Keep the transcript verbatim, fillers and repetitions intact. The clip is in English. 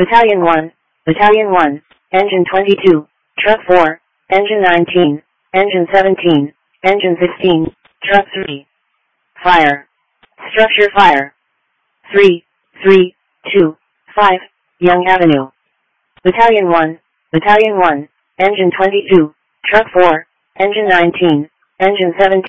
Battalion one, Battalion one, Engine twenty-two, Truck four, Engine nineteen, Engine seventeen, Engine sixteen, Truck three. Fire. Structure fire. three, three, two, five, Yonge Avenue. Battalion one, Battalion one, Engine twenty-two, Truck four, Engine nineteen, Engine seventeen.